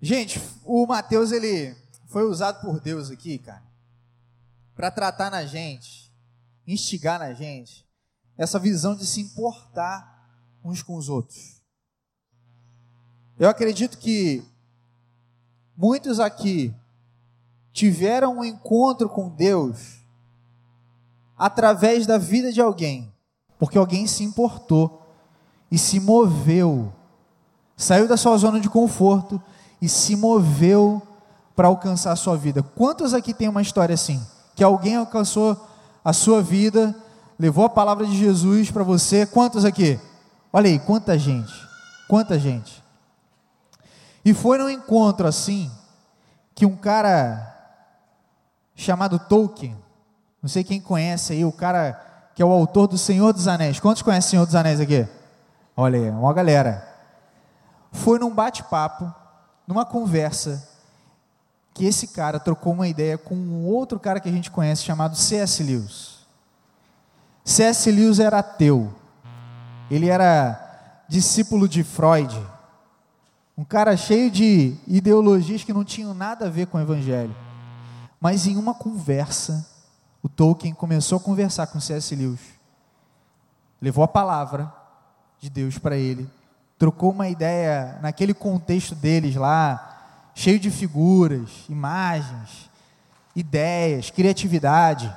Gente, o Mateus, ele foi usado por Deus aqui, cara, para tratar na gente, instigar na gente, essa visão de se importar uns com os outros. Eu acredito que muitos aqui tiveram um encontro com Deus através da vida de alguém, porque alguém se importou e se moveu, saiu da sua zona de conforto e se moveu para alcançar a sua vida. Quantos aqui tem uma história assim? Que alguém alcançou a sua vida, levou a palavra de Jesus para você? Quantos aqui? Olha aí, quanta gente, quanta gente. E foi num encontro assim, que um cara chamado Tolkien, não sei quem conhece aí, o cara que é o autor do Senhor dos Anéis. Quantos conhecem o Senhor dos Anéis aqui? Olha aí, uma galera. Foi num bate-papo, numa conversa, que esse cara trocou uma ideia com um outro cara que a gente conhece, chamado C.S. Lewis. C.S. Lewis era ateu, ele era discípulo de Freud, um cara cheio de ideologias que não tinham nada a ver com o evangelho. Mas em uma conversa, o Tolkien começou a conversar com C.S. Lewis, levou a palavra de Deus para ele, trocou uma ideia naquele contexto deles lá, cheio de figuras, imagens, ideias, criatividade.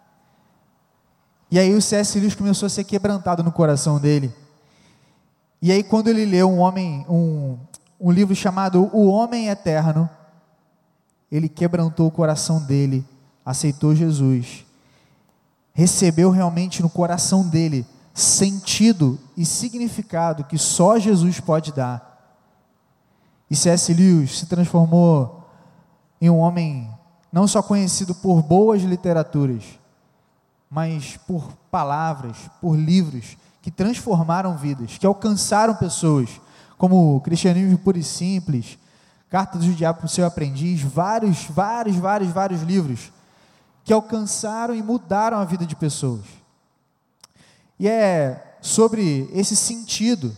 E aí o C.S. Lewis começou a ser quebrantado no coração dele. E aí quando ele leu um livro chamado O Homem Eterno, ele quebrantou o coração dele, aceitou Jesus, recebeu realmente no coração dele sentido e significado que só Jesus pode dar. E C.S. Lewis se transformou em um homem não só conhecido por boas literaturas, mas por palavras, por livros que transformaram vidas, que alcançaram pessoas, como Cristianismo Puro e Simples, Carta do Diabo para o Seu Aprendiz, vários livros que alcançaram e mudaram a vida de pessoas. E é sobre esse sentido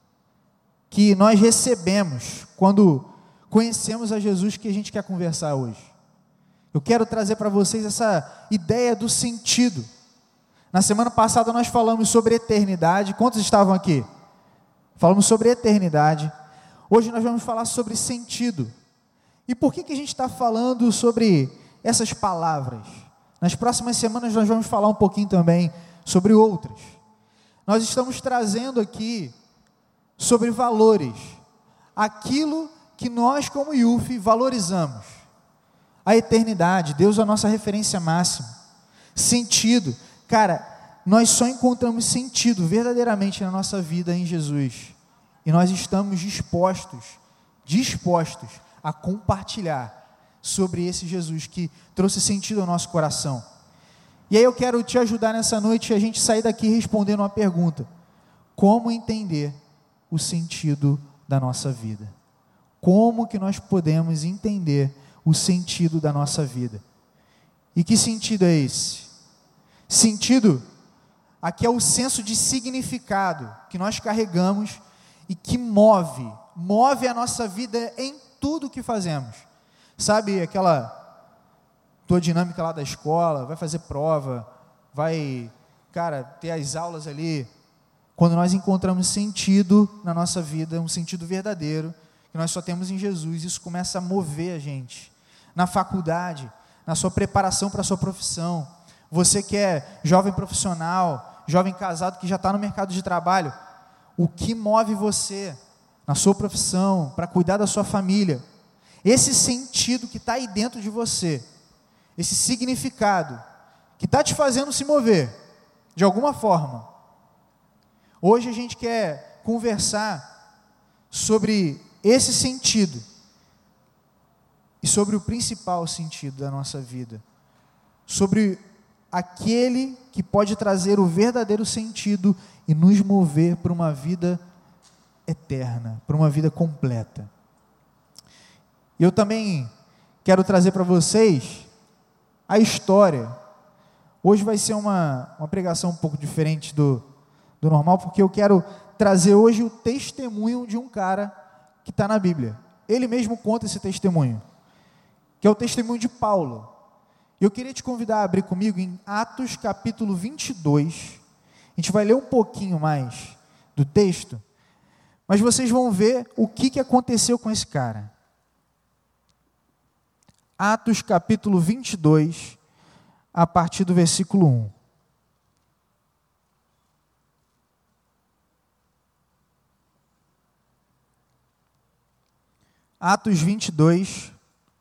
que nós recebemos quando conhecemos a Jesus que a gente quer conversar hoje. Eu quero trazer para vocês essa ideia do sentido. Na semana passada nós falamos sobre eternidade. Quantos estavam aqui? Falamos sobre eternidade. Hoje nós vamos falar sobre sentido. E por que a gente está falando sobre essas palavras? Nas próximas semanas nós vamos falar um pouquinho também sobre outras. Nós estamos trazendo aqui sobre valores, aquilo que nós como IUF valorizamos, a eternidade, Deus é a nossa referência máxima, sentido, cara, nós só encontramos sentido verdadeiramente na nossa vida em Jesus, e nós estamos dispostos a compartilhar sobre esse Jesus que trouxe sentido ao nosso coração. E aí eu quero te ajudar nessa noite a gente sair daqui respondendo uma pergunta: como entender o sentido da nossa vida? Como que nós podemos entender o sentido da nossa vida? E que sentido é esse? Sentido, aqui é o senso de significado que nós carregamos e que move a nossa vida em tudo que fazemos. Sabe aquela tua dinâmica lá da escola, vai fazer prova, vai, cara, ter as aulas ali. Quando nós encontramos sentido na nossa vida, um sentido verdadeiro, que nós só temos em Jesus, isso começa a mover a gente. Na faculdade, na sua preparação para a sua profissão, você que é jovem profissional, jovem casado que já está no mercado de trabalho, o que move você na sua profissão, para cuidar da sua família, esse sentido que está aí dentro de você, esse significado, que está te fazendo se mover, de alguma forma. Hoje a gente quer conversar sobre esse sentido e sobre o principal sentido da nossa vida, sobre aquele que pode trazer o verdadeiro sentido e nos mover para uma vida eterna, para uma vida completa. Eu também quero trazer para vocês a história. Hoje vai ser uma pregação um pouco diferente do normal, porque eu quero trazer hoje o testemunho de um cara que está na Bíblia. ele mesmo conta esse testemunho, que é o testemunho de Paulo. Eu queria te convidar a abrir comigo em Atos capítulo 22, a gente vai ler um pouquinho mais do texto, mas vocês vão ver o que aconteceu com esse cara. Atos capítulo 22, a partir do versículo 1. Atos 22,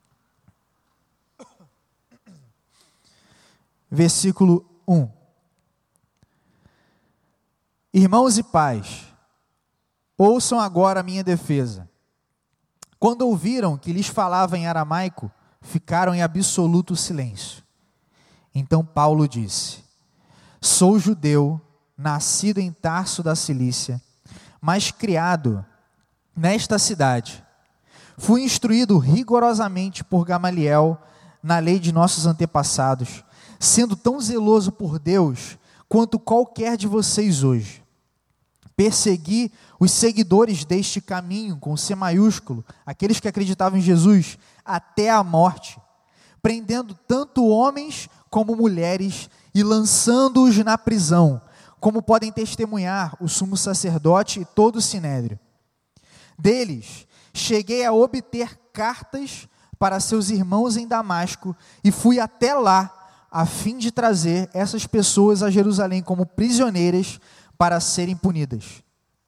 versículo 1. Irmãos e pais, ouçam agora a minha defesa. Quando ouviram que lhes falava em aramaico, ficaram em absoluto silêncio. Então Paulo disse: sou judeu, nascido em Tarso da Cilícia, mas criado nesta cidade. Fui instruído rigorosamente por Gamaliel na lei de nossos antepassados, sendo tão zeloso por Deus quanto qualquer de vocês hoje. Persegui os seguidores deste caminho, com C maiúsculo, aqueles que acreditavam em Jesus, até a morte, prendendo tanto homens como mulheres e lançando-os na prisão, como podem testemunhar o sumo sacerdote e todo o sinédrio. Deles cheguei a obter cartas para seus irmãos em Damasco e fui até lá a fim de trazer essas pessoas a Jerusalém como prisioneiras para serem punidas.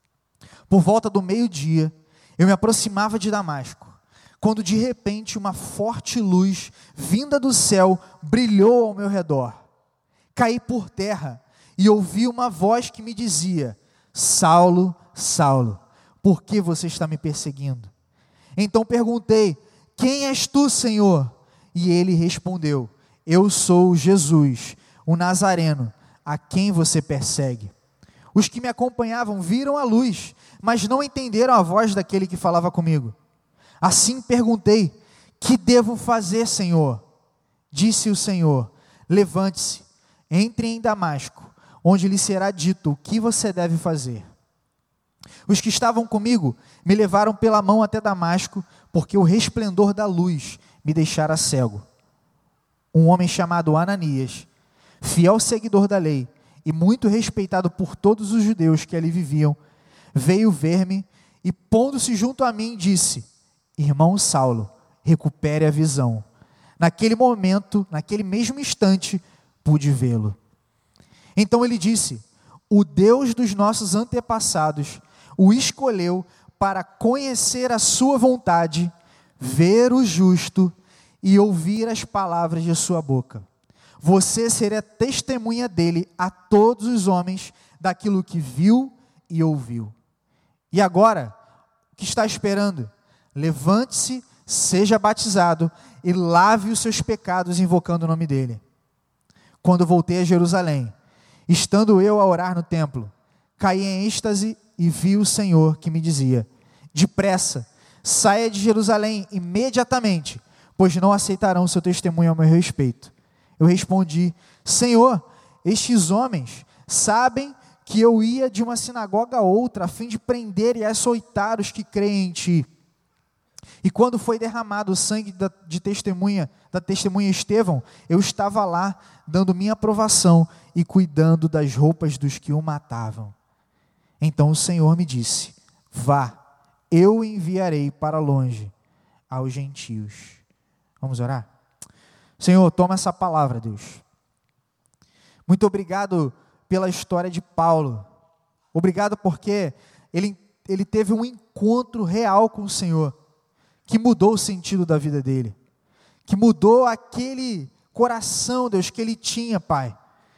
Por volta do meio-dia, eu me aproximava de Damasco, quando de repente uma forte luz vinda do céu brilhou ao meu redor. Caí por terra e ouvi uma voz que me dizia: Saulo, Saulo, por que você está me perseguindo? Então perguntei: quem és tu, Senhor? E ele respondeu: eu sou Jesus, o Nazareno, a quem você persegue. Os que me acompanhavam viram a luz, mas não entenderam a voz daquele que falava comigo. Assim perguntei: que devo fazer, Senhor? Disse o Senhor: levante-se, entre em Damasco, onde lhe será dito o que você deve fazer. Os que estavam comigo me levaram pela mão até Damasco, porque o resplendor da luz me deixara cego. Um homem chamado Ananias, fiel seguidor da lei e muito respeitado por todos os judeus que ali viviam, veio ver-me e, pondo-se junto a mim, disse: irmão Saulo, recupere a visão. Naquele momento, naquele mesmo instante, pude vê-lo. Então ele disse: o Deus dos nossos antepassados o escolheu para conhecer a sua vontade, ver o justo e ouvir as palavras de sua boca. Você será testemunha dele a todos os homens daquilo que viu e ouviu. E agora, o que está esperando? Levante-se, seja batizado e lave os seus pecados invocando o nome dele. Quando voltei a Jerusalém, estando eu a orar no templo, caí em êxtase e vi o Senhor que me dizia: depressa, saia de Jerusalém imediatamente, pois não aceitarão seu testemunho ao meu respeito. Eu respondi: Senhor, estes homens sabem que eu ia de uma sinagoga a outra, a fim de prender e açoitar os que creem em ti. E quando foi derramado o sangue da testemunha Estevão, eu estava lá, dando minha aprovação e cuidando das roupas dos que o matavam. Então o Senhor me disse: vá, eu o enviarei para longe, aos gentios. Vamos orar? Senhor, toma essa palavra, Deus. Muito obrigado pela história de Paulo. Obrigado porque ele teve um encontro real com o Senhor, que mudou o sentido da vida dele, que mudou aquele coração, Deus, que ele tinha, Pai,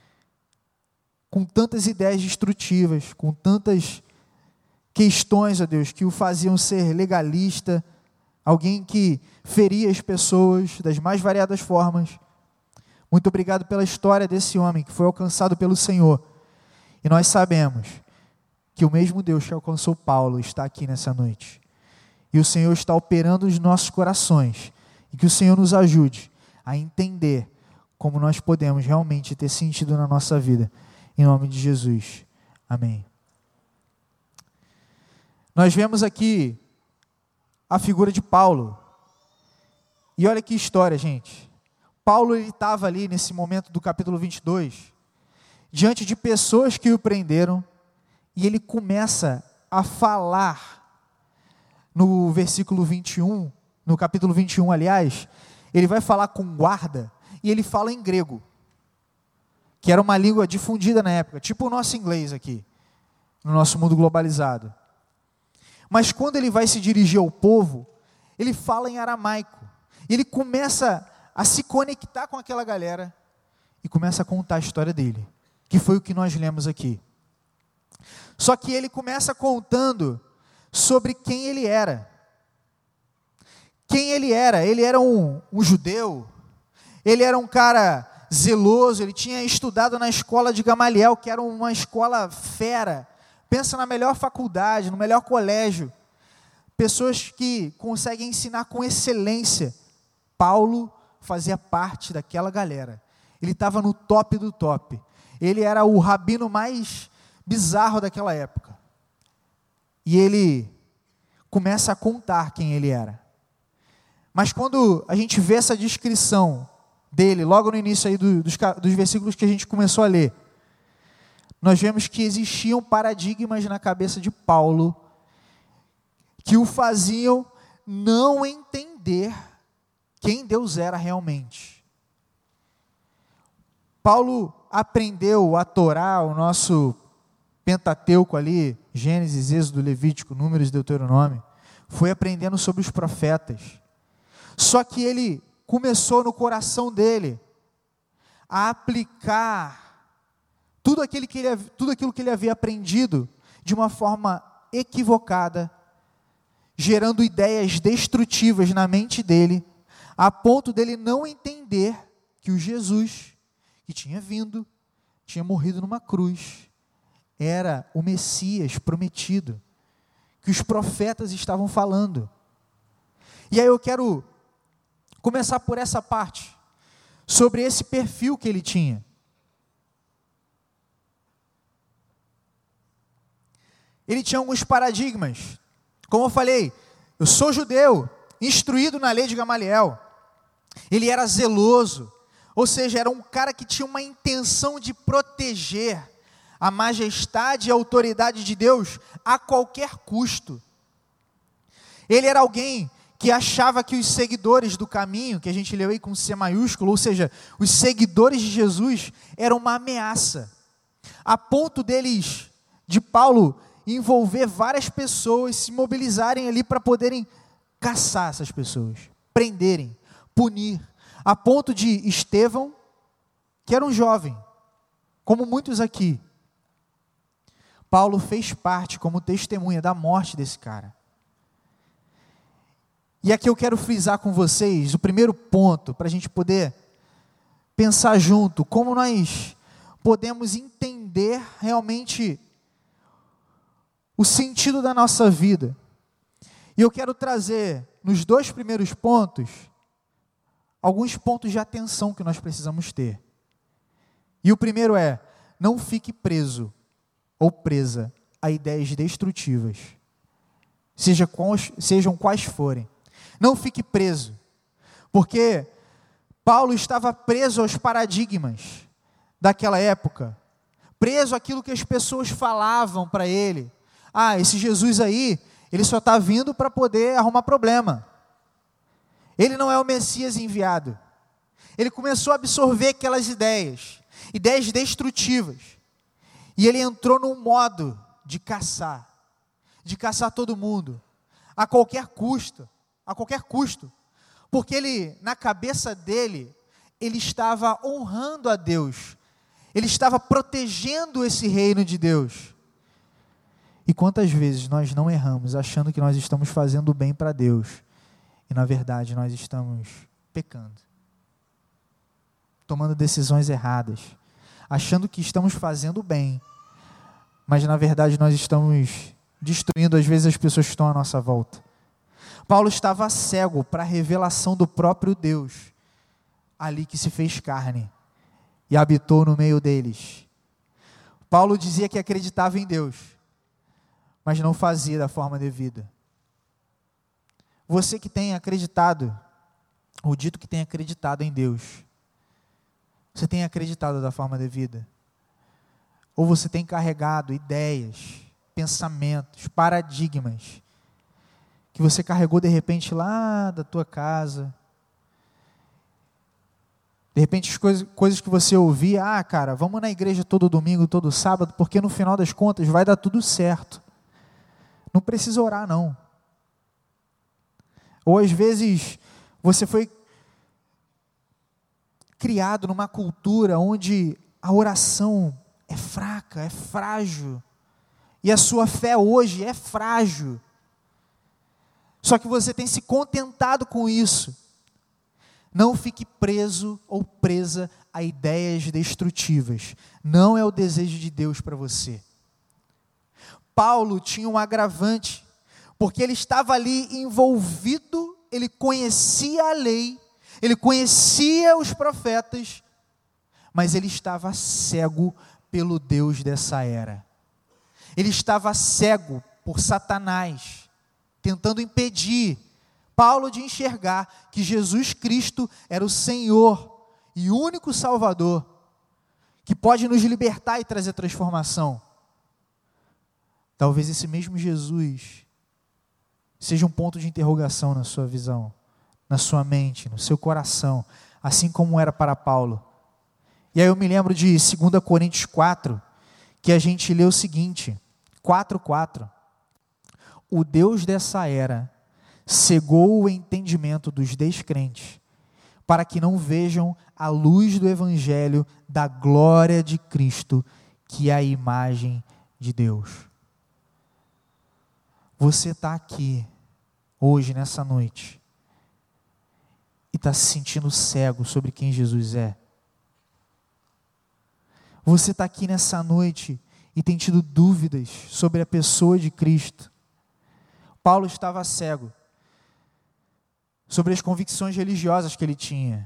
com tantas ideias destrutivas, com tantas questões, ó Deus, que o faziam ser legalista, alguém que feria as pessoas das mais variadas formas. Muito obrigado pela história desse homem que foi alcançado pelo Senhor. E nós sabemos que o mesmo Deus que alcançou Paulo está aqui nessa noite. E o Senhor está operando nos nossos corações. E que o Senhor nos ajude a entender como nós podemos realmente ter sentido na nossa vida. Em nome de Jesus. Amém. Nós vemos aqui a figura de Paulo. E olha que história, gente. Paulo estava ali nesse momento do capítulo 22, diante de pessoas que o prenderam, e ele começa a falar no versículo 21, no capítulo 21, aliás, ele vai falar com guarda, e ele fala em grego, que era uma língua difundida na época, tipo o nosso inglês aqui, no nosso mundo globalizado. Mas quando ele vai se dirigir ao povo, ele fala em aramaico, e ele começa a se conectar com aquela galera, e começa a contar a história dele, que foi o que nós lemos aqui. Só que ele começa contando sobre quem ele era. Quem ele era um judeu, ele era um cara zeloso, ele tinha estudado na escola de Gamaliel, que era uma escola fera, pensa na melhor faculdade, no melhor colégio, pessoas que conseguem ensinar com excelência. Paulo fazia parte daquela galera, ele estava no top do top, ele era o rabino mais bizarro daquela época, e ele começa a contar quem ele era. Mas quando a gente vê essa descrição dele, logo no início aí dos versículos que a gente começou a ler, nós vemos que existiam paradigmas na cabeça de Paulo, que o faziam não entender quem Deus era realmente. Paulo aprendeu a Torá, o nosso Pentateuco ali, Gênesis, Êxodo, Levítico, Números e Deuteronômio, foi aprendendo sobre os profetas. Só que ele começou no coração dele a aplicar tudo aquilo que ele havia aprendido de uma forma equivocada, gerando ideias destrutivas na mente dele, a ponto dele não entender que o Jesus que tinha vindo, tinha morrido numa cruz, era o Messias prometido, que os profetas estavam falando. E aí eu quero começar por essa parte, sobre esse perfil que ele tinha. Ele tinha alguns paradigmas. Como eu falei, eu sou judeu, instruído na lei de Gamaliel. Ele era zeloso, ou seja, era um cara que tinha uma intenção de proteger a majestade e a autoridade de Deus a qualquer custo. Ele era alguém que achava que os seguidores do caminho, que a gente leu aí com C maiúsculo, ou seja, os seguidores de Jesus, eram uma ameaça, a ponto de Paulo, envolver várias pessoas, se mobilizarem ali para poderem caçar essas pessoas, prenderem, punir, a ponto de Estevão, que era um jovem, como muitos aqui, Paulo fez parte como testemunha da morte desse cara. E aqui eu quero frisar com vocês o primeiro ponto, para a gente poder pensar junto, como nós podemos entender realmente o sentido da nossa vida. E eu quero trazer, nos dois primeiros pontos, alguns pontos de atenção que nós precisamos ter. E o primeiro é, não fique preso ou presa a ideias destrutivas, sejam quais forem. Não fique preso, porque Paulo estava preso aos paradigmas daquela época, preso àquilo que as pessoas falavam para ele. Ah, esse Jesus aí, ele só está vindo para poder arrumar problema. Ele não é o Messias enviado. Ele começou a absorver aquelas ideias destrutivas. E ele entrou num modo de caçar todo mundo, a qualquer custo, porque ele, na cabeça dele, ele estava honrando a Deus, ele estava protegendo esse reino de Deus. E quantas vezes nós não erramos, achando que nós estamos fazendo o bem para Deus, e na verdade nós estamos pecando, tomando decisões erradas, achando que estamos fazendo o bem, mas na verdade nós estamos destruindo às vezes as pessoas que estão à nossa volta. Paulo estava cego para a revelação do próprio Deus, ali que se fez carne e habitou no meio deles. Paulo dizia que acreditava em Deus, mas não fazia da forma devida. você que tem acreditado, ou dito que tem acreditado em Deus, você tem acreditado da forma devida? Ou você tem carregado ideias, pensamentos, paradigmas, que você carregou de repente lá da tua casa, de repente as coisas que você ouvia, cara, vamos na igreja todo domingo, todo sábado, porque no final das contas vai dar tudo certo. Não precisa orar não. Ou às vezes você foi criado numa cultura onde a oração é fraca, é frágil, e a sua fé hoje é frágil. Só que você tem se contentado com isso. Não fique preso ou presa a ideias destrutivas. Não é o desejo de Deus para você. Paulo tinha um agravante, porque ele estava ali envolvido, ele conhecia a lei, ele conhecia os profetas, mas ele estava cego pelo Deus dessa era. Ele estava cego por Satanás, tentando impedir Paulo de enxergar que Jesus Cristo era o Senhor e único Salvador, que pode nos libertar e trazer transformação. Talvez esse mesmo Jesus seja um ponto de interrogação na sua visão, na sua mente, no seu coração, assim como era para Paulo. E aí eu me lembro de 2 Coríntios 4, que a gente lê o seguinte, 4:4. O Deus dessa era cegou o entendimento dos descrentes, para que não vejam a luz do Evangelho da glória de Cristo, que é a imagem de Deus. Você está aqui, hoje, nessa noite, e está se sentindo cego sobre quem Jesus é. Você está aqui nessa noite e tem tido dúvidas sobre a pessoa de Cristo. Paulo estava cego sobre as convicções religiosas que ele tinha.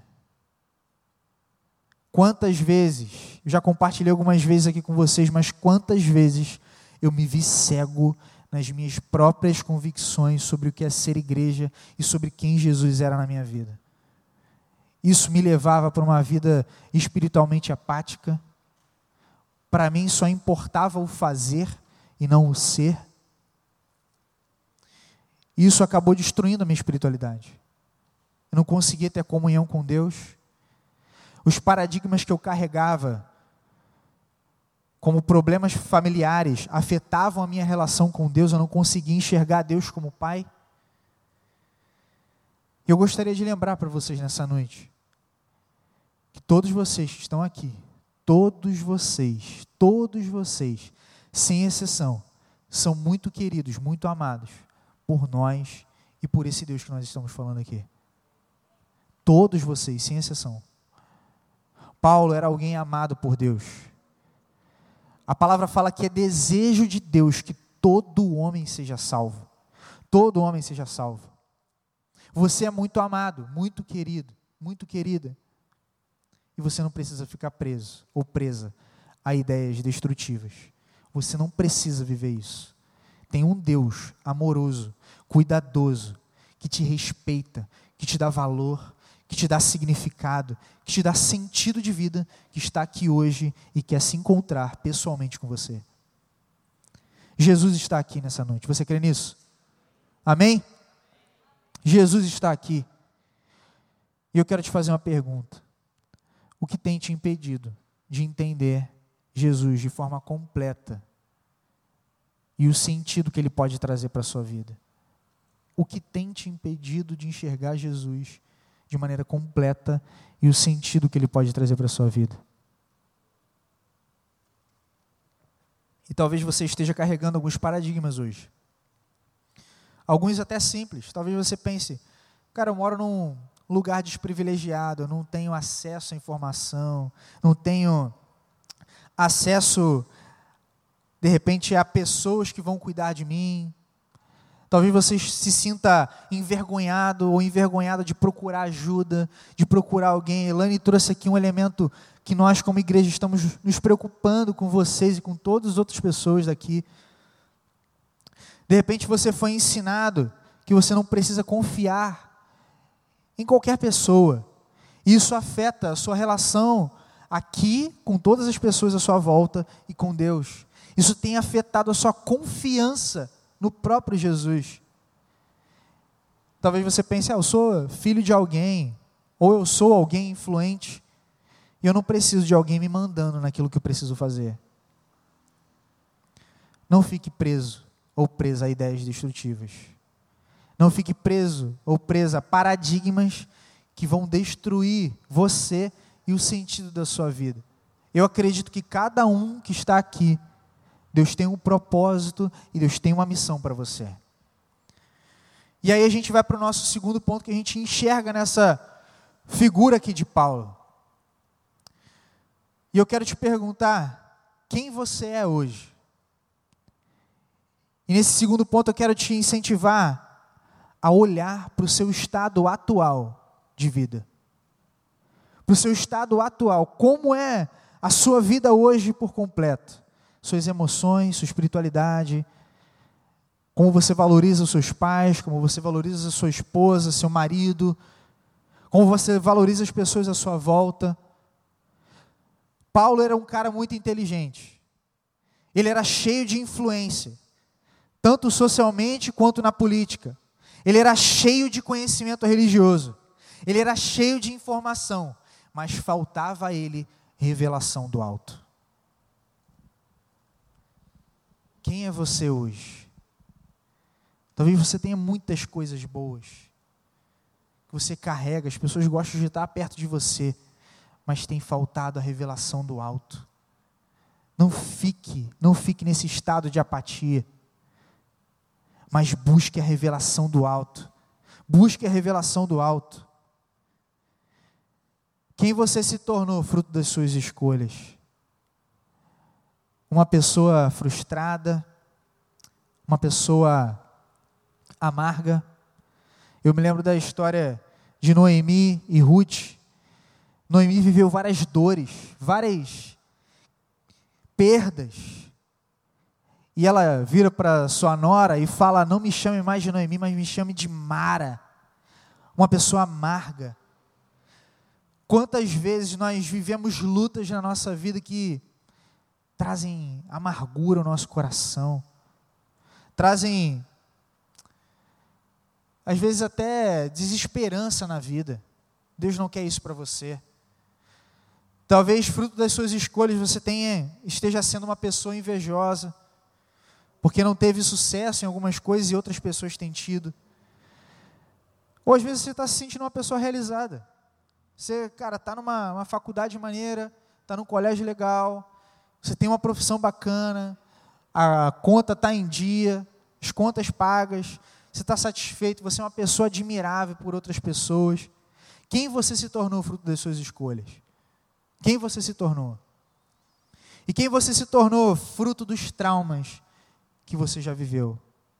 Quantas vezes, eu já compartilhei algumas vezes aqui com vocês, mas quantas vezes eu me vi cego nas minhas próprias convicções sobre o que é ser igreja e sobre quem Jesus era na minha vida. Isso me levava para uma vida espiritualmente apática. Para mim só importava o fazer e não o ser. Isso acabou destruindo a minha espiritualidade. Eu não conseguia ter comunhão com Deus. Os paradigmas que eu carregava, como problemas familiares, afetavam a minha relação com Deus. Eu não conseguia enxergar Deus como Pai. Eu gostaria de lembrar para vocês nessa noite, que todos vocês que estão aqui, todos vocês, sem exceção, são muito queridos, muito amados por nós e por esse Deus que nós estamos falando aqui. Todos vocês, sem exceção. Paulo era alguém amado por Deus. A palavra fala que é desejo de Deus que todo homem seja salvo. Todo homem seja salvo. Você é muito amado, muito querido, muito querida. E você não precisa ficar preso ou presa a ideias destrutivas. Você não precisa viver isso. Tem um Deus amoroso, cuidadoso, que te respeita, que te dá valor, que te dá significado, que te dá sentido de vida, que está aqui hoje e quer se encontrar pessoalmente com você. Jesus está aqui nessa noite. Você crê nisso? Amém? Jesus está aqui. E eu quero te fazer uma pergunta. O que tem te impedido de entender Jesus de forma completa e o sentido que Ele pode trazer para a sua vida? O que tem te impedido de enxergar Jesus de maneira completa e o sentido que Ele pode trazer para a sua vida? E talvez você esteja carregando alguns paradigmas hoje. Alguns até simples. Talvez você pense, cara, eu moro num lugar desprivilegiado, eu não tenho acesso à informação, não tenho acesso, de repente, a pessoas que vão cuidar de mim. Talvez você se sinta envergonhado ou envergonhada de procurar ajuda, de procurar alguém. Elane trouxe aqui um elemento que nós, como igreja, estamos nos preocupando com vocês e com todas as outras pessoas daqui. De repente você foi ensinado que você não precisa confiar em qualquer pessoa. Isso afeta a sua relação aqui com todas as pessoas à sua volta e com Deus. Isso tem afetado a sua confiança no próprio Jesus. Talvez você pense, eu sou filho de alguém, ou eu sou alguém influente, e eu não preciso de alguém me mandando naquilo que eu preciso fazer. Não fique preso ou presa a ideias destrutivas. Não fique preso ou presa a paradigmas que vão destruir você e o sentido da sua vida. Eu acredito que cada um que está aqui, Deus tem um propósito e Deus tem uma missão para você. E aí a gente vai para o nosso segundo ponto que a gente enxerga nessa figura aqui de Paulo. E eu quero te perguntar, quem você é hoje? E nesse segundo ponto eu quero te incentivar a olhar para o seu estado atual de vida. Para o seu estado atual, como é a sua vida hoje por completo? Suas emoções, sua espiritualidade, como você valoriza os seus pais, como você valoriza a sua esposa, seu marido, como você valoriza as pessoas à sua volta. Paulo era um cara muito inteligente. Ele era cheio de influência, tanto socialmente quanto na política. Ele era cheio de conhecimento religioso. Ele era cheio de informação, mas faltava a ele revelação do alto. Quem é você hoje? Talvez você tenha muitas coisas boas que você carrega, as pessoas gostam de estar perto de você, mas tem faltado a revelação do alto. Não fique nesse estado de apatia, mas busque a revelação do alto. Busque a revelação do alto. Quem você se tornou fruto das suas escolhas? Uma pessoa frustrada? Uma pessoa amarga? Eu me lembro da história de Noemi e Ruth. Noemi viveu várias dores, várias perdas. E ela vira para sua nora e fala, não me chame mais de Noemi, mas me chame de Mara. Uma pessoa amarga. Quantas vezes nós vivemos lutas na nossa vida que trazem amargura ao nosso coração, trazem, às vezes até desesperança na vida. Deus não quer isso para você. Talvez fruto das suas escolhas você esteja sendo uma pessoa invejosa, porque não teve sucesso em algumas coisas e outras pessoas têm tido. Ou às vezes você está se sentindo uma pessoa realizada. Você, cara, está numa faculdade maneira, está num colégio legal, você tem uma profissão bacana, a conta está em dia, as contas pagas, você está satisfeito, você é uma pessoa admirável por outras pessoas. Quem você se tornou fruto das suas escolhas? Quem você se tornou? E quem você se tornou fruto dos traumas que você já viveu?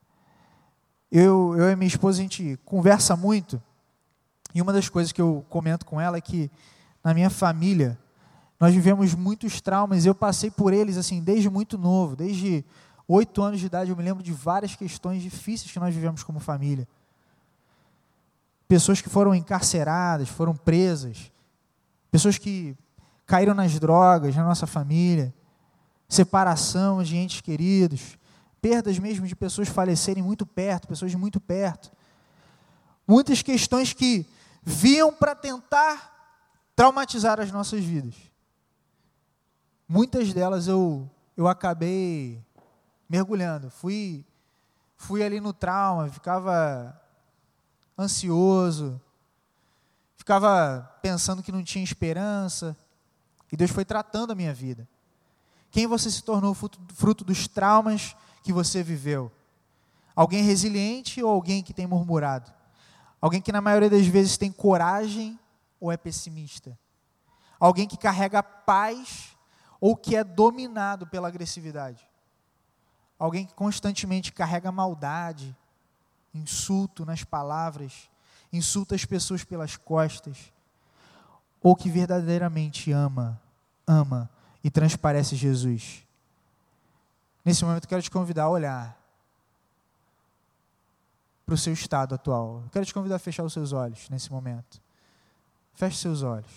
Eu e minha esposa, a gente conversa muito, e uma das coisas que eu comento com ela é que na minha família nós vivemos muitos traumas. Eu passei por eles assim desde muito novo, desde 8 anos de idade. Eu me lembro de várias questões difíceis que nós vivemos como família. Pessoas que foram encarceradas, foram presas, pessoas que caíram nas drogas na nossa família, separação de entes queridos, perdas mesmo de pessoas falecerem muito perto, pessoas de muito perto. Muitas questões que vinham para tentar traumatizar as nossas vidas. Muitas delas eu acabei mergulhando. Fui ali no trauma, ficava ansioso, ficava pensando que não tinha esperança, e Deus foi tratando a minha vida. Quem você se tornou fruto dos traumas que você viveu? Alguém resiliente ou alguém que tem murmurado? Alguém que na maioria das vezes tem coragem ou é pessimista? Alguém que carrega paz ou que é dominado pela agressividade? Alguém que constantemente carrega maldade, insulto nas palavras, insulta as pessoas pelas costas, ou que verdadeiramente ama e transparece Jesus? Nesse momento eu quero te convidar a olhar para o seu estado atual. Eu quero te convidar a fechar os seus olhos nesse momento. Feche seus olhos.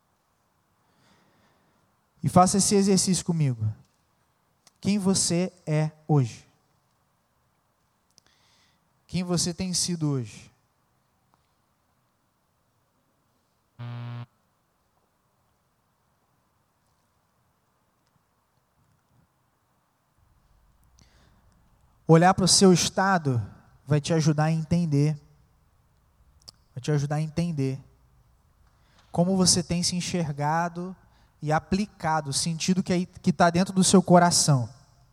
E faça esse exercício comigo. Quem você é hoje? Quem você tem sido hoje? Olhar para o seu estado vai te ajudar a entender. Vai te ajudar a entender como você tem se enxergado e aplicado o sentido que está dentro do seu coração.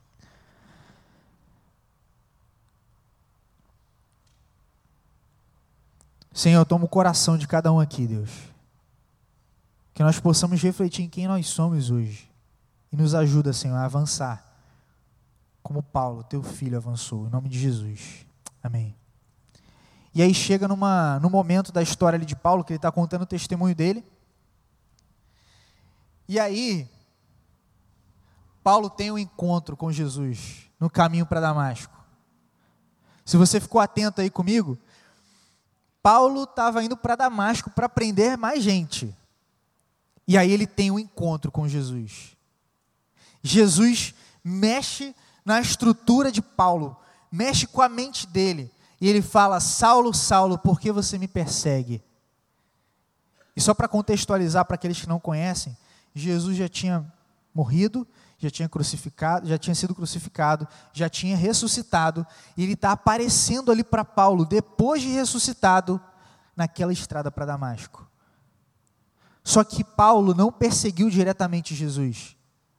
Senhor, toma o coração de cada um aqui, Deus. Que nós possamos refletir em quem nós somos hoje. E nos ajuda, Senhor, a avançar. Como Paulo, teu filho, avançou. Em nome de Jesus. Amém. E aí chega no momento da história ali de Paulo, que ele está contando o testemunho dele. E aí, Paulo tem um encontro com Jesus no caminho para Damasco. Se você ficou atento aí comigo, Paulo estava indo para Damasco para prender mais gente. E aí ele tem um encontro com Jesus. Jesus mexe na estrutura de Paulo, mexe com a mente dele. E ele fala: Saulo, Saulo, por que você me persegue? E só para contextualizar para aqueles que não conhecem, Jesus já tinha morrido, já tinha sido crucificado, já tinha ressuscitado, e ele está aparecendo ali para Paulo, depois de ressuscitado, naquela estrada para Damasco. Só que Paulo não perseguiu diretamente Jesus.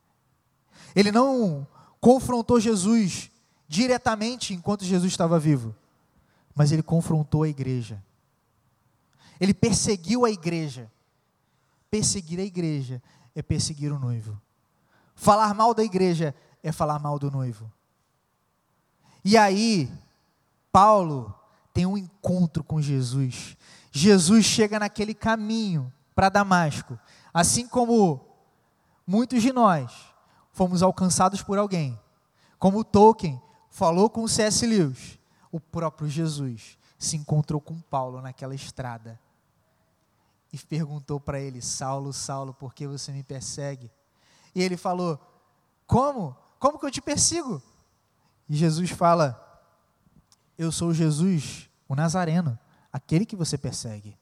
Ele não confrontou Jesus diretamente enquanto Jesus estava vivo, mas ele confrontou a igreja. Ele perseguiu a igreja. Perseguir a igreja é perseguir o noivo. Falar mal da igreja é falar mal do noivo. E aí, Paulo tem um encontro com Jesus. Jesus chega naquele caminho para Damasco. Assim como muitos de nós fomos alcançados por alguém. Como Tolkien falou com C.S. Lewis, o próprio Jesus se encontrou com Paulo naquela estrada. E perguntou para ele: Saulo, Saulo, por que você me persegue? E ele falou: Como? Como que eu te persigo? E Jesus fala: Eu sou Jesus, o Nazareno, aquele que você persegue.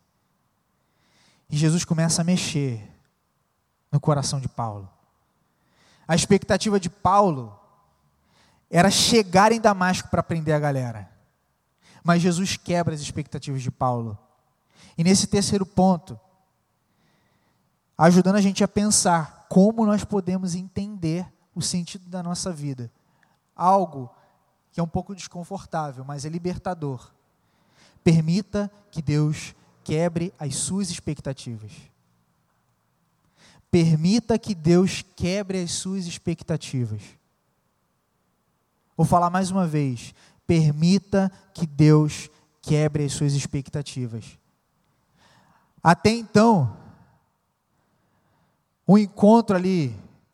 E Jesus começa a mexer no coração de Paulo. A expectativa de Paulo era chegar em Damasco para prender a galera. Mas Jesus quebra as expectativas de Paulo. E nesse terceiro ponto, ajudando a gente a pensar como nós podemos entender o sentido da nossa vida. Algo que é um pouco desconfortável, mas é libertador. Permita que Deus quebre as suas expectativas. Permita que Deus quebre as suas expectativas. Vou falar mais uma vez. Permita que Deus quebre as suas expectativas. Até então, o encontro ali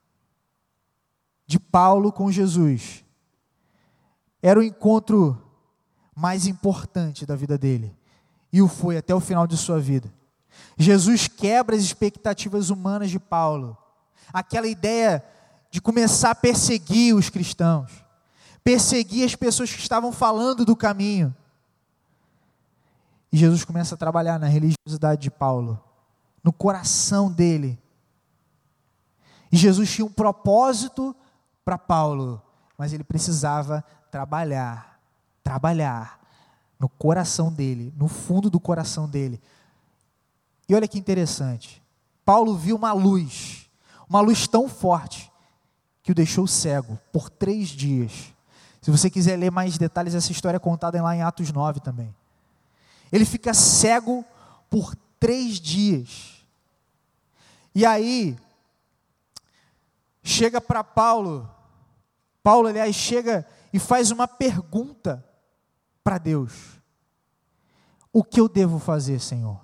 de Paulo com Jesus era o encontro mais importante da vida dele. E o foi até o final de sua vida. Jesus quebra as expectativas humanas de Paulo. Aquela ideia de começar a perseguir os cristãos. Perseguir as pessoas que estavam falando do caminho. E Jesus começa a trabalhar na religiosidade de Paulo. No coração dele. E Jesus tinha um propósito para Paulo. Mas ele precisava trabalhar no coração dele, no fundo do coração dele. E olha que interessante, Paulo viu uma luz tão forte, que o deixou cego por 3 dias. Se você quiser ler mais detalhes, essa história é contada lá em Atos 9 também. Ele fica cego por 3 dias. E aí, chega para Paulo, aliás, chega e faz uma pergunta para Deus: o que eu devo fazer, Senhor?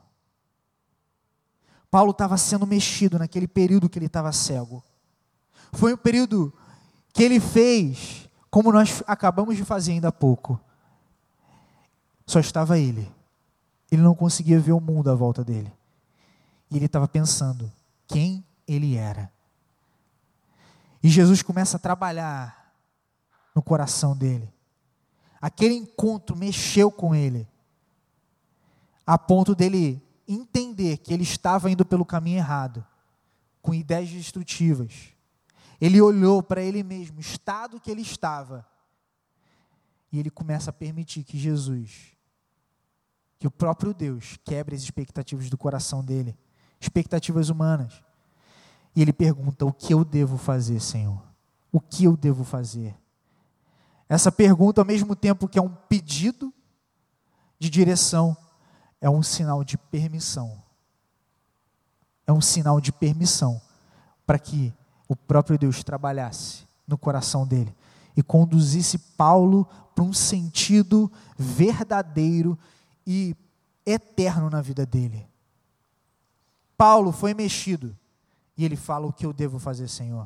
Paulo estava sendo mexido naquele período que ele estava cego. Foi um período que ele fez, como nós acabamos de fazer ainda há pouco. Só estava ele. Ele não conseguia ver o mundo à volta dele. E ele estava pensando quem ele era. E Jesus começa a trabalhar no coração dele. Aquele encontro mexeu com ele, a ponto dele entender que ele estava indo pelo caminho errado, com ideias destrutivas. Ele olhou para ele mesmo, o estado que ele estava, e ele começa a permitir que Jesus, que o próprio Deus, quebre as expectativas do coração dele, expectativas humanas. E ele pergunta: o que eu devo fazer, Senhor? O que eu devo fazer? Essa pergunta, ao mesmo tempo que é um pedido de direção, é um sinal de permissão. É um sinal de permissão para que o próprio Deus trabalhasse no coração dele e conduzisse Paulo para um sentido verdadeiro e eterno na vida dele. Paulo foi mexido e ele fala: o que eu devo fazer, Senhor?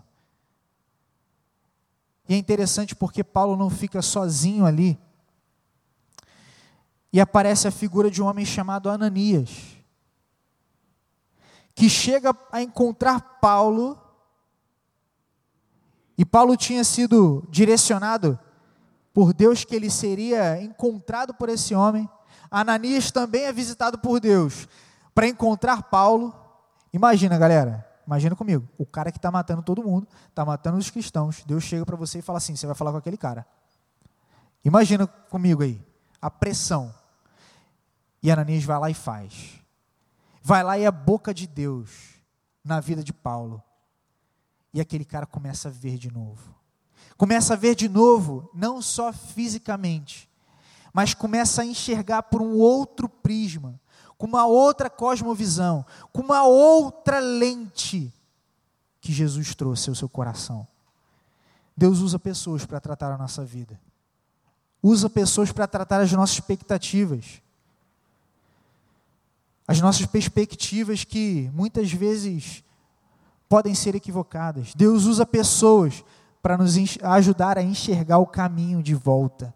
E é interessante porque Paulo não fica sozinho ali. E aparece a figura de um homem chamado Ananias, que chega a encontrar Paulo, e Paulo tinha sido direcionado por Deus que ele seria encontrado por esse homem. Ananias também é visitado por Deus para encontrar Paulo. Imagina, galera. Imagina comigo, o cara que está matando todo mundo, está matando os cristãos, Deus chega para você e fala assim: você vai falar com aquele cara. Imagina comigo aí, a pressão. E Ananias vai lá e faz. Vai lá e é a boca de Deus na vida de Paulo. E aquele cara começa a ver de novo. Começa a ver de novo, não só fisicamente, mas começa a enxergar por um outro prisma, com uma outra cosmovisão, com uma outra lente que Jesus trouxe ao seu coração. Deus usa pessoas para tratar a nossa vida. Usa pessoas para tratar as nossas expectativas. As nossas perspectivas que muitas vezes podem ser equivocadas. Deus usa pessoas para nos ajudar a enxergar o caminho de volta.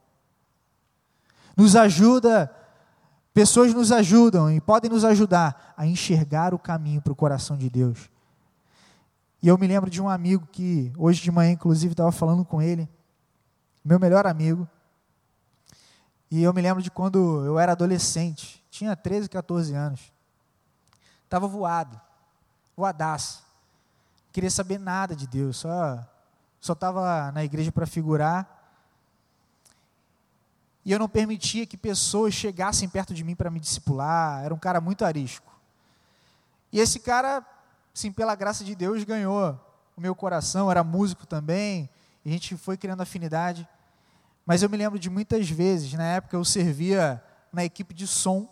Pessoas nos ajudam e podem nos ajudar a enxergar o caminho para o coração de Deus. E eu me lembro de um amigo que hoje de manhã, inclusive, estava falando com ele, meu melhor amigo. E eu me lembro de quando eu era adolescente, tinha 13, 14 anos. Estava voadaço. Não queria saber nada de Deus, só estava na igreja para figurar. E eu não permitia que pessoas chegassem perto de mim para me discipular. Era um cara muito arisco. E esse cara, sim, pela graça de Deus, ganhou o meu coração. Era músico também. E a gente foi criando afinidade. Mas eu me lembro de muitas vezes, na época eu servia na equipe de som.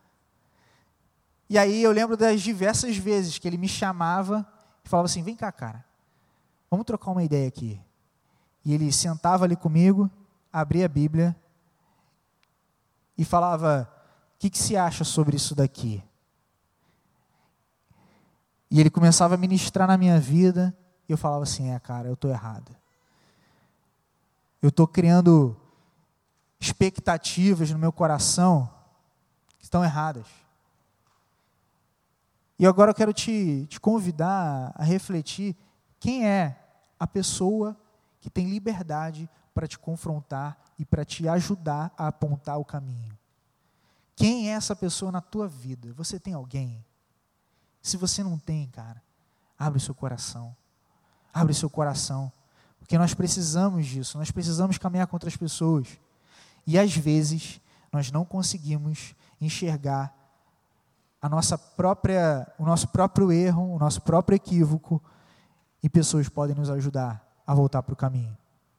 E aí eu lembro das diversas vezes que ele me chamava e falava assim: vem cá, cara, vamos trocar uma ideia aqui. E ele sentava ali comigo, abria a Bíblia e falava: o que você acha sobre isso daqui? E ele começava a ministrar na minha vida, e eu falava assim: cara, eu estou errado. Eu estou criando expectativas no meu coração que estão erradas. E agora eu quero te convidar a refletir quem é a pessoa que tem liberdade para te confrontar e para te ajudar a apontar o caminho. Quem é essa pessoa na tua vida? Você tem alguém? Se você não tem, cara, abre o seu coração. Abre o seu coração. Porque nós precisamos disso. Nós precisamos caminhar com outras pessoas. E às vezes, nós não conseguimos enxergar o nosso próprio erro, o nosso próprio equívoco. E pessoas podem nos ajudar a voltar para o caminho.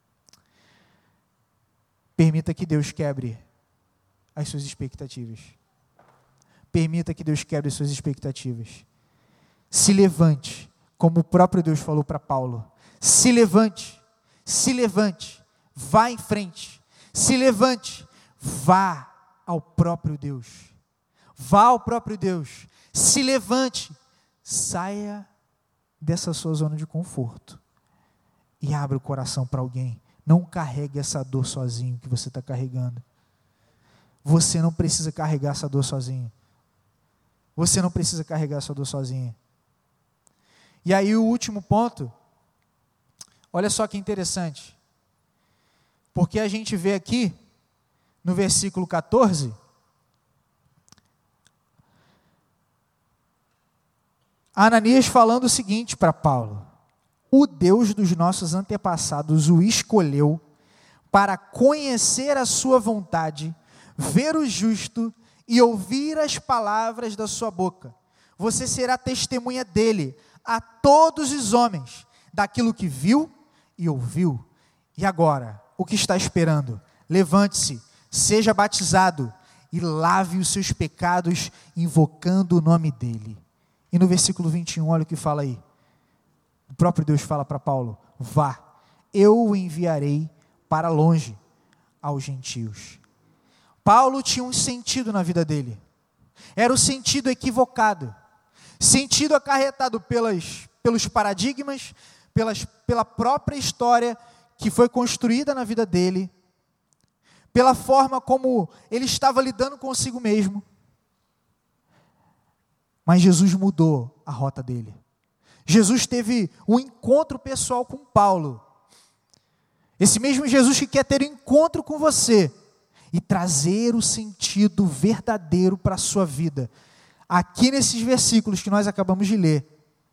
Permita que Deus quebre as suas expectativas. Permita que Deus quebre as suas expectativas. Se levante, como o próprio Deus falou para Paulo. Se levante, vá em frente. Se levante, vá ao próprio Deus. Vá ao próprio Deus. Se levante, saia dessa sua zona de conforto e abra o coração para alguém. Não carregue essa dor sozinho que você está carregando. Você não precisa carregar essa dor sozinho. Você não precisa carregar essa dor sozinho. E aí o último ponto, olha só que interessante. Porque a gente vê aqui, no versículo 14, Ananias falando o seguinte para Paulo: o Deus dos nossos antepassados o escolheu para conhecer a sua vontade, ver o justo e ouvir as palavras da sua boca. Você será testemunha dele a todos os homens, daquilo que viu e ouviu. E agora, o que está esperando? Levante-se, seja batizado e lave os seus pecados, invocando o nome dele. E no versículo 21, olha o que fala aí. O próprio Deus fala para Paulo: vá, eu o enviarei para longe aos gentios. Paulo tinha um sentido na vida dele. Era o sentido equivocado. Sentido acarretado pelos paradigmas, pela própria história que foi construída na vida dele, pela forma como ele estava lidando consigo mesmo. Mas Jesus mudou a rota dele. Jesus teve um encontro pessoal com Paulo. Esse mesmo Jesus que quer ter um encontro com você e trazer o sentido verdadeiro para a sua vida. Aqui nesses versículos que nós acabamos de ler,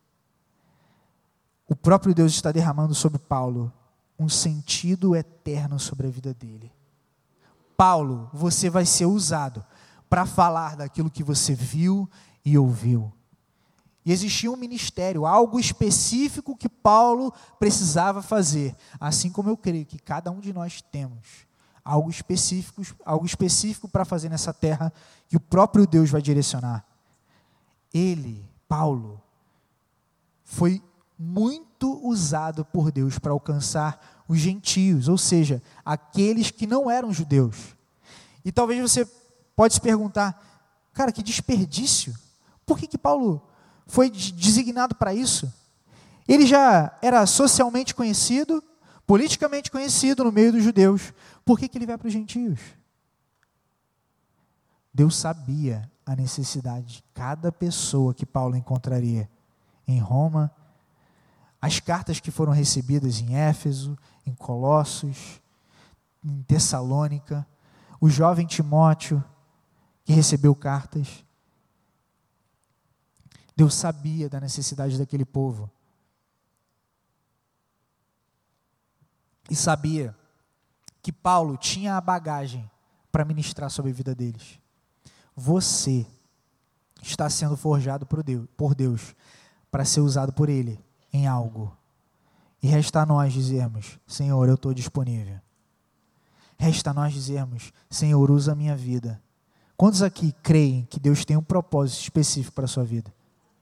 o próprio Deus está derramando sobre Paulo um sentido eterno sobre a vida dele. Paulo, você vai ser usado para falar daquilo que você viu e ouviu. E existia um ministério, algo específico que Paulo precisava fazer, assim como eu creio que cada um de nós temos algo específico para fazer nessa terra, que o próprio Deus vai direcionar. Ele, Paulo, foi muito usado por Deus para alcançar os gentios, ou seja, aqueles que não eram judeus. E talvez você pode se perguntar: cara, que desperdício, por que Paulo foi designado para isso? Ele já era socialmente conhecido, politicamente conhecido no meio dos judeus, por que ele vai para os gentios? Deus sabia a necessidade de cada pessoa que Paulo encontraria em Roma, as cartas que foram recebidas em Éfeso, em Colossos, em Tessalônica, o jovem Timóteo que recebeu cartas. Deus sabia da necessidade daquele povo. E sabia que Paulo tinha a bagagem para ministrar sobre a vida deles. Você está sendo forjado por Deus para ser usado por Ele em algo. E resta a nós dizermos: Senhor, eu estou disponível. Resta a nós dizermos: Senhor, usa a minha vida. Quantos aqui creem que Deus tem um propósito específico para a sua vida?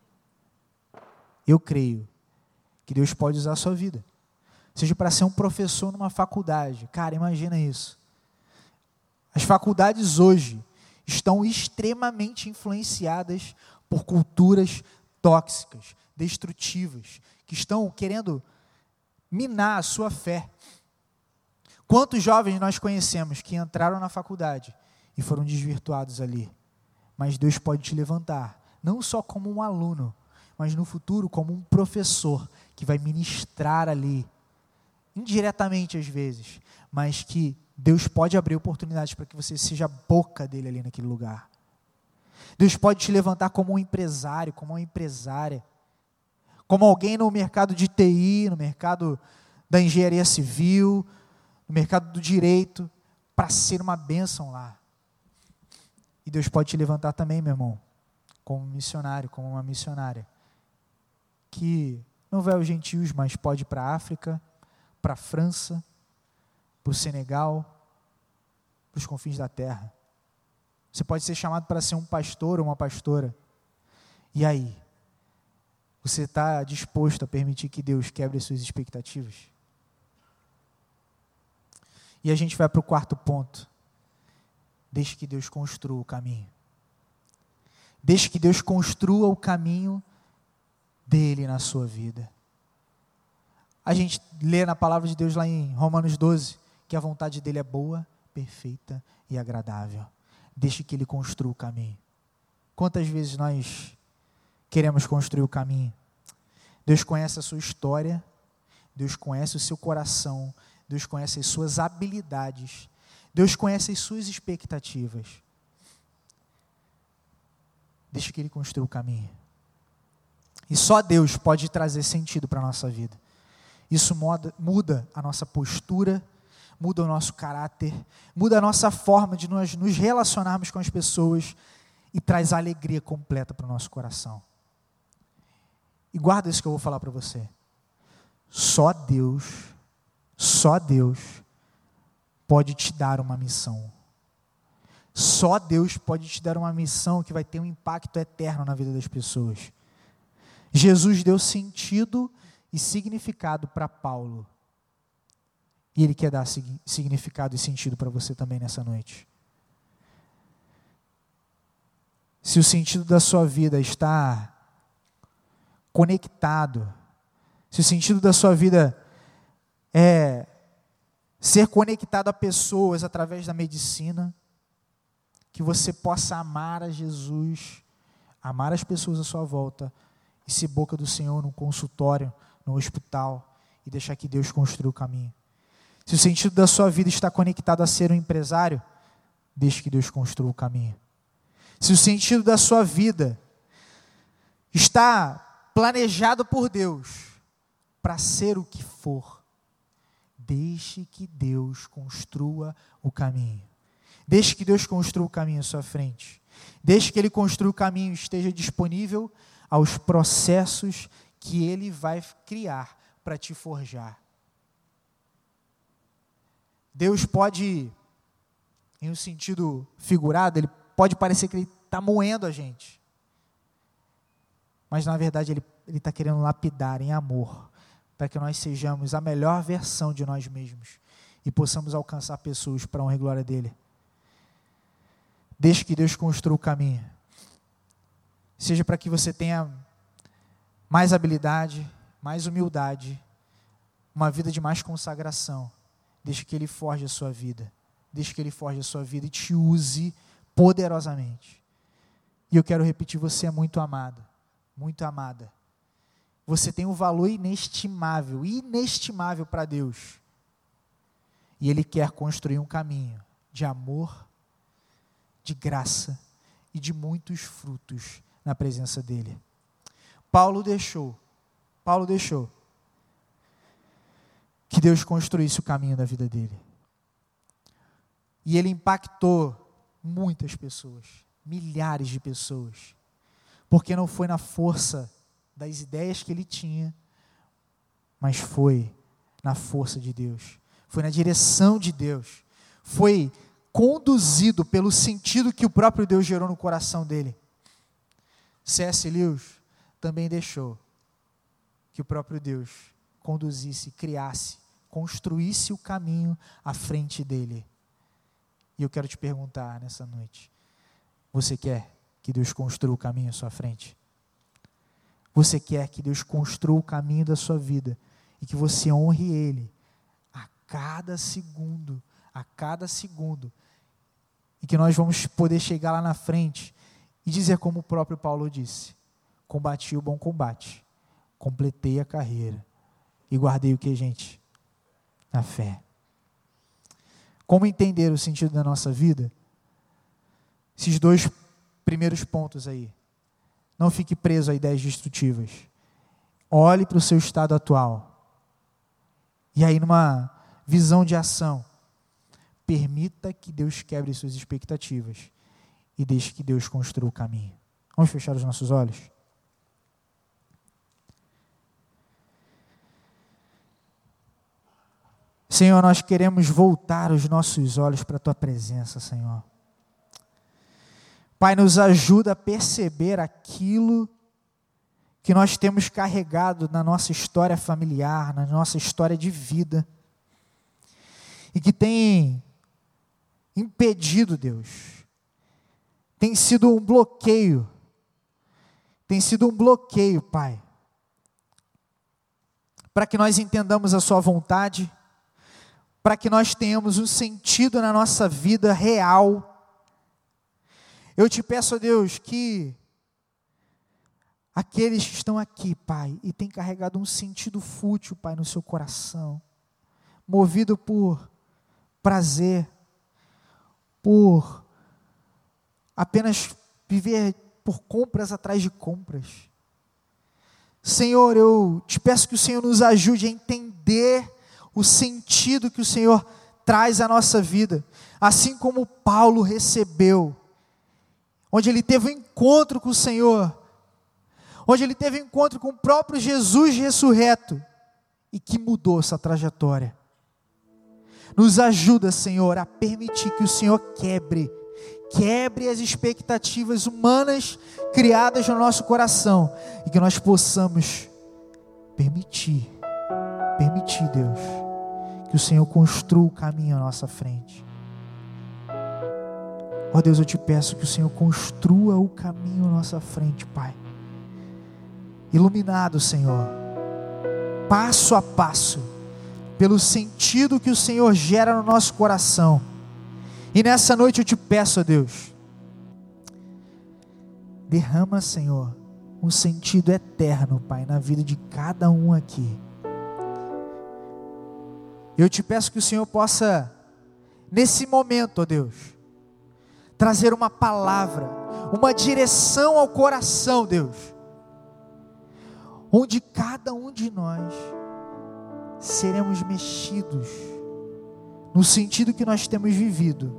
Eu creio que Deus pode usar a sua vida. Seja para ser um professor numa faculdade. Cara, imagina isso. As faculdades hoje estão extremamente influenciadas por culturas tóxicas, destrutivas, que estão querendo minar a sua fé. Quantos jovens nós conhecemos que entraram na faculdade e foram desvirtuados ali? Mas Deus pode te levantar, não só como um aluno, mas no futuro como um professor que vai ministrar ali, indiretamente às vezes, mas que Deus pode abrir oportunidades para que você seja a boca dele ali naquele lugar. Deus pode te levantar como um empresário, como uma empresária, como alguém no mercado de TI, no mercado da engenharia civil, no mercado do direito, para ser uma bênção lá. E Deus pode te levantar também, meu irmão, como um missionário, como uma missionária, que não vai aos gentios, mas pode ir para a África, para a França, para o Senegal, para os confins da terra. Você pode ser chamado para ser um pastor ou uma pastora. E aí? Você está disposto a permitir que Deus quebre as suas expectativas? E a gente vai para o quarto ponto. Deixe que Deus construa o caminho. Deixe que Deus construa o caminho dele na sua vida. A gente lê na palavra de Deus lá em Romanos 12, que a vontade dele é boa, perfeita e agradável. Deixe que Ele construa o caminho. Quantas vezes nós queremos construir o caminho? Deus conhece a sua história, Deus conhece o seu coração, Deus conhece as suas habilidades, Deus conhece as suas expectativas. Deixe que Ele construa o caminho. E só Deus pode trazer sentido para a nossa vida. Isso muda a nossa postura, muda o nosso caráter, muda a nossa forma de nós nos relacionarmos com as pessoas e traz alegria completa para o nosso coração. E guarda isso que eu vou falar para você. Só Deus pode te dar uma missão. Só Deus pode te dar uma missão que vai ter um impacto eterno na vida das pessoas. Jesus deu sentido e significado para Paulo. E Ele quer dar significado e sentido para você também nessa noite. Se o sentido da sua vida está conectado, se o sentido da sua vida é ser conectado a pessoas através da medicina, que você possa amar a Jesus, amar as pessoas à sua volta, e ser boca do Senhor no consultório, no hospital, e deixar que Deus construa o caminho. Se o sentido da sua vida está conectado a ser um empresário, deixe que Deus construa o caminho. Se o sentido da sua vida está planejado por Deus para ser o que for, deixe que Deus construa o caminho. Deixe que Deus construa o caminho à sua frente. Deixe que Ele construa o caminho e esteja disponível aos processos que Ele vai criar para te forjar. Deus pode, em um sentido figurado, Ele pode parecer que Ele está moendo a gente. Mas, na verdade, Ele está querendo lapidar em amor, para que nós sejamos a melhor versão de nós mesmos e possamos alcançar pessoas para a honra e glória dEle. Deixe que Deus construa o caminho. Seja para que você tenha mais habilidade, mais humildade, uma vida de mais consagração. Deixe que Ele forje a sua vida. Deixe que Ele forje a sua vida e te use poderosamente. E eu quero repetir, você é muito amado, muito amada. Você tem um valor inestimável para Deus. E Ele quer construir um caminho de amor, de graça e de muitos frutos na presença dEle. Paulo deixou que Deus construísse o caminho da vida dele. E ele impactou muitas pessoas, milhares de pessoas, porque não foi na força das ideias que ele tinha, mas foi na força de Deus, foi na direção de Deus, foi conduzido pelo sentido que o próprio Deus gerou no coração dele. C.S. Lewis também deixou que o próprio Deus conduzisse, criasse, construísse o caminho à frente dele. E eu quero te perguntar nessa noite, você quer que Deus construa o caminho à sua frente? Você quer que Deus construa o caminho da sua vida e que você honre Ele a cada segundo, e que nós vamos poder chegar lá na frente e dizer como o próprio Paulo disse: combati o bom combate, completei a carreira e guardei o que, gente? A fé. Como entender o sentido da nossa vida? Esses dois primeiros pontos aí. Não fique preso a ideias destrutivas. Olhe para o seu estado atual. E aí, numa visão de ação, permita que Deus quebre suas expectativas e deixe que Deus construa o caminho. Vamos fechar os nossos olhos? Senhor, nós queremos voltar os nossos olhos para a Tua presença, Senhor. Pai, nos ajuda a perceber aquilo que nós temos carregado na nossa história familiar, na nossa história de vida, e que tem impedido, Deus, tem sido um bloqueio, Pai, para que nós entendamos a Sua vontade, para que nós tenhamos um sentido na nossa vida real, Eu te peço, ó Deus, que aqueles que estão aqui, Pai, e têm carregado um sentido fútil, Pai, no seu coração, movido por prazer, por apenas viver por compras atrás de compras. Senhor, eu te peço que o Senhor nos ajude a entender o sentido que o Senhor traz à nossa vida, assim como Paulo recebeu, onde ele teve um encontro com o Senhor, onde ele teve um encontro com o próprio Jesus ressurreto, e que mudou essa trajetória. Nos ajuda, Senhor, a permitir que o Senhor quebre as expectativas humanas criadas no nosso coração, e que nós possamos permitir, Deus, que o Senhor construa o caminho à nossa frente. Ó Deus, eu te peço que o Senhor construa o caminho à nossa frente, Pai. Iluminado, Senhor, passo a passo, pelo sentido que o Senhor gera no nosso coração. E nessa noite eu te peço, ó Deus, derrama, Senhor, um sentido eterno, Pai, na vida de cada um aqui. Eu te peço que o Senhor possa, nesse momento, ó Deus, trazer uma palavra, uma direção ao coração, Deus, onde cada um de nós seremos mexidos no sentido que nós temos vivido,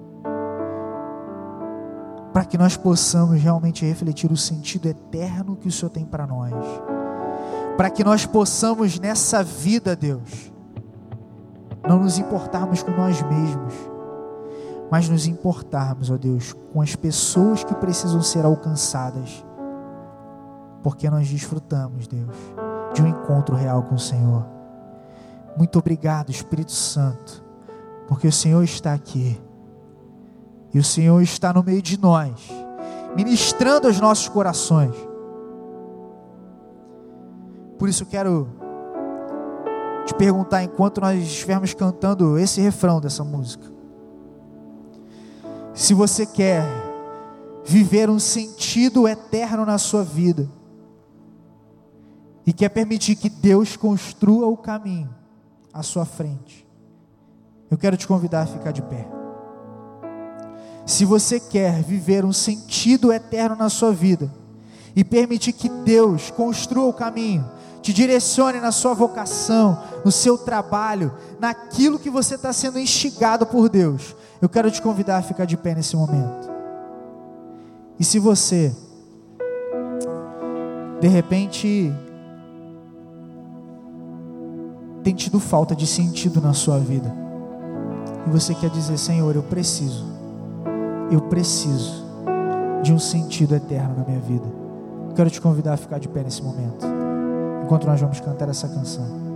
para que nós possamos realmente refletir o sentido eterno que o Senhor tem para nós, para que nós possamos nessa vida, Deus, não nos importarmos com nós mesmos, mas nos importarmos, ó Deus, com as pessoas que precisam ser alcançadas, porque nós desfrutamos, Deus, de um encontro real com o Senhor. Muito obrigado, Espírito Santo, porque o Senhor está aqui, e o Senhor está no meio de nós, ministrando aos nossos corações. Por isso eu quero te perguntar, enquanto nós estivermos cantando esse refrão dessa música, se você quer viver um sentido eterno na sua vida, e quer permitir que Deus construa o caminho à sua frente, eu quero te convidar a ficar de pé. Se você quer viver um sentido eterno na sua vida, e permitir que Deus construa o caminho, te direcione na sua vocação, no seu trabalho, naquilo que você está sendo instigado por Deus, eu quero te convidar a ficar de pé nesse momento. E se você, de repente, tem tido falta de sentido na sua vida, e você quer dizer: Senhor, eu preciso de um sentido eterno na minha vida, eu quero te convidar a ficar de pé nesse momento, enquanto nós vamos cantar essa canção.